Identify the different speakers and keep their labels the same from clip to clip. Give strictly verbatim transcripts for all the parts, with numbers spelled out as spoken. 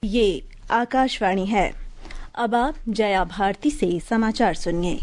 Speaker 1: ये आकाशवाणी है। अब आप जया भारती से समाचार सुनिए।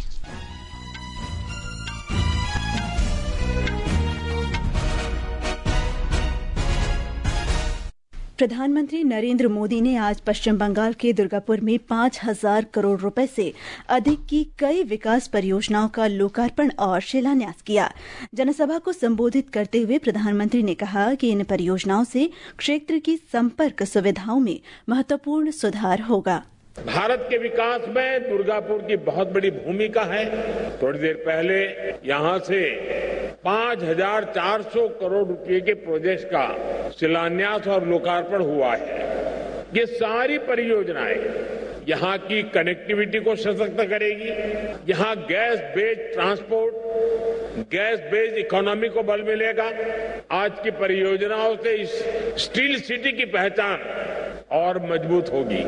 Speaker 1: प्रधानमंत्री नरेंद्र मोदी ने आज पश्चिम बंगाल के दुर्गापुर में पांच हजार करोड़ रुपए से अधिक की कई विकास परियोजनाओं का लोकार्पण और शिलान्यास किया। जनसभा को संबोधित करते हुए प्रधानमंत्री ने कहा कि इन परियोजनाओं से क्षेत्र की संपर्क सुविधाओं में महत्वपूर्ण सुधार होगा।
Speaker 2: भारत के विकास में दुर्गापुर की बहुत बड़ी भूमिका है। थोड़ी देर पहले यहां से पांच हजार चार सौ करोड़ रुपए के प्रोजेक्ट का शिलान्यास और लोकार्पण हुआ है। ये सारी परियोजनाएं यहां की कनेक्टिविटी को सशक्त करेगी, यहां gas based transport, gas based economy को बल मिलेगा। आज की परियोजनाओं से इस स्टील सिटी की पहचान और मजबूत होगी।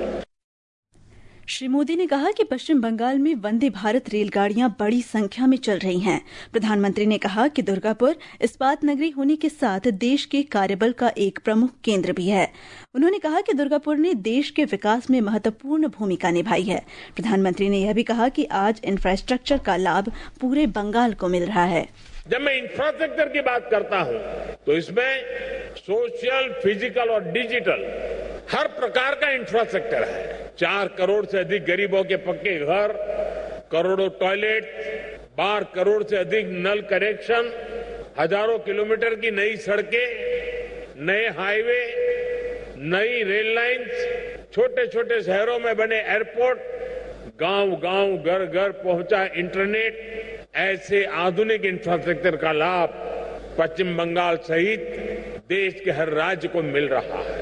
Speaker 1: श्री मोदी ने कहा कि पश्चिम बंगाल में वंदे भारत रेलगाड़ियां बड़ी संख्या में चल रही हैं। प्रधानमंत्री ने कहा कि दुर्गापुर इस्पात नगरी होने के साथ देश के कार्यबल का एक प्रमुख केंद्र भी है। उन्होंने कहा कि दुर्गापुर ने देश के विकास में महत्वपूर्ण भूमिका निभाई है। प्रधानमंत्री ने यह भी कहा कि आज इंफ्रास्ट्रक्चर का लाभ पूरे बंगाल को मिल रहा है।
Speaker 2: जब मैं इंफ्रास्ट्रक्चर की बात करता हूं तो इसमें सोशल, फिजिकल और डिजिटल हर प्रकार का इंफ्रास्ट्रक्चर है। चार करोड़ से अधिक गरीबों के पक्के घर, करोड़ों टॉयलेट, बारह करोड़ से अधिक नल कनेक्शन, हजारों किलोमीटर की नई सड़कें, नए हाईवे, नई रेल लाइंस, छोटे छोटे शहरों में बने एयरपोर्ट, गांव गांव घर घर पहुंचा इंटरनेट, ऐसे आधुनिक इंफ्रास्ट्रक्चर का लाभ पश्चिम बंगाल सहित देश के हर राज्य को मिल रहा है।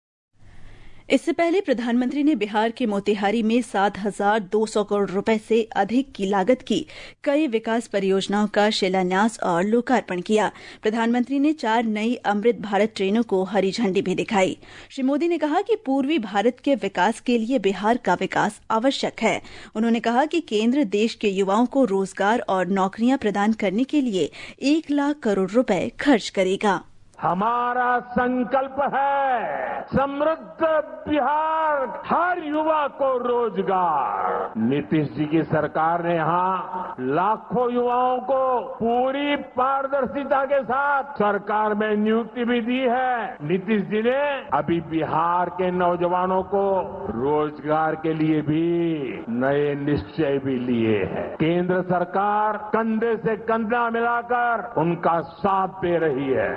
Speaker 1: इससे पहले प्रधानमंत्री ने बिहार के मोतिहारी में सात हजार दो सौ करोड़ रुपए से अधिक की लागत की कई विकास परियोजनाओं का शिलान्यास और लोकार्पण किया। प्रधानमंत्री ने चार नई अमृत भारत ट्रेनों को हरी झंडी भी दिखाई। श्री मोदी ने कहा कि पूर्वी भारत के विकास के लिए बिहार का विकास आवश्यक है। उन्होंने कहा कि केंद्र देश के युवाओं को रोजगार और नौकरियां प्रदान करने के लिए एक लाख करोड़ रुपए खर्च करेगा।
Speaker 2: हमारा संकल्प है समृद्ध बिहार, हर युवा को रोजगार। नीतीश जी की सरकार ने यहाँ लाखों युवाओं को पूरी पारदर्शिता के साथ सरकार में नियुक्ति भी दी है। नीतीश जी ने अभी बिहार के नौजवानों को रोजगार के लिए भी नए निश्चय भी लिए हैं। केंद्र सरकार कंधे से कंधा मिलाकर उनका साथ दे रही है।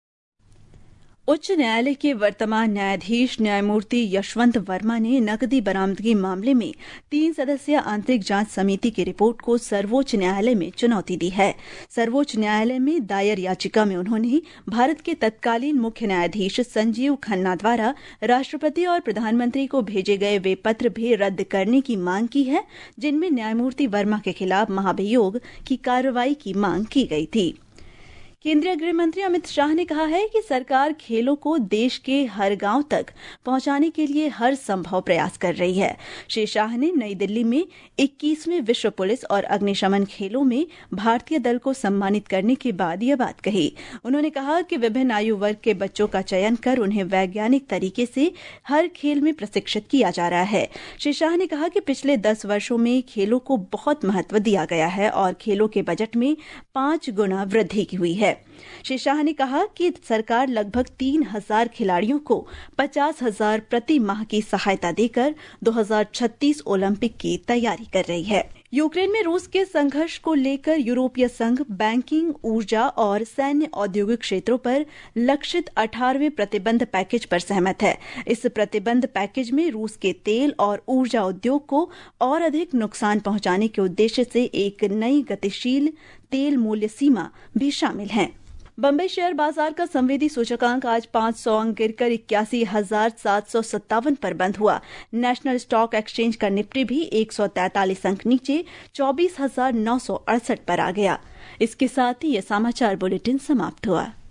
Speaker 1: उच्च न्यायालय के वर्तमान न्यायाधीश न्यायमूर्ति यशवंत वर्मा ने नकदी बरामदगी मामले में तीन सदस्यीय आंतरिक जांच समिति की रिपोर्ट को सर्वोच्च न्यायालय में चुनौती दी है। सर्वोच्च न्यायालय में दायर याचिका में उन्होंने भारत के तत्कालीन मुख्य न्यायाधीश संजीव खन्ना द्वारा राष्ट्रपति और प्रधानमंत्री को भेजे गए वे पत्र भी रद्द करने की मांग की है, जिनमें न्यायमूर्ति वर्मा के खिलाफ महाभियोग की कार्रवाई की मांग की गई थी। केंद्रीय गृह मंत्री अमित शाह ने कहा है कि सरकार खेलों को देश के हर गांव तक पहुंचाने के लिए हर संभव प्रयास कर रही है। श्री शाह ने नई दिल्ली में इक्कीसवें विश्व पुलिस और अग्निशमन खेलों में भारतीय दल को सम्मानित करने के बाद यह बात कही। उन्होंने कहा कि विभिन्न आयु वर्ग के बच्चों का चयन कर उन्हें वैज्ञानिक तरीके से हर खेल में प्रशिक्षित किया जा रहा है। श्री शाह ने कहा कि पिछले दस वर्षों में खेलों को बहुत महत्व दिया गया है और खेलों के बजट में पांच गुना वृद्धि हुई है। श्री शाह ने कहा कि सरकार लगभग तीन हजार खिलाड़ियों को पचास हजार प्रति माह की सहायता देकर दो हजार छत्तीस ओलंपिक की तैयारी कर रही है। यूक्रेन में रूस के संघर्ष को लेकर यूरोपीय संघ बैंकिंग, ऊर्जा और सैन्य औद्योगिक क्षेत्रों पर लक्षित अठारहवें प्रतिबंध पैकेज पर सहमत है। इस प्रतिबंध पैकेज में रूस के तेल और ऊर्जा उद्योग को और अधिक नुकसान पहुंचाने के उद्देश्य से एक नई गतिशील तेल मूल्य सीमा भी शामिल है। बंबई शेयर बाजार का संवेदी सूचकांक आज पांच सौ अंक गिरकर इक्यासी हजार सात सौ सत्तावन पर बंद हुआ। नेशनल स्टॉक एक्सचेंज का निफ्टी भी एक सौ तैंतालीस अंक नीचे चौबीस हजार नौ सौ अड़सठ पर आ गया। इसके साथ ही यह समाचार बुलेटिन समाप्त हुआ।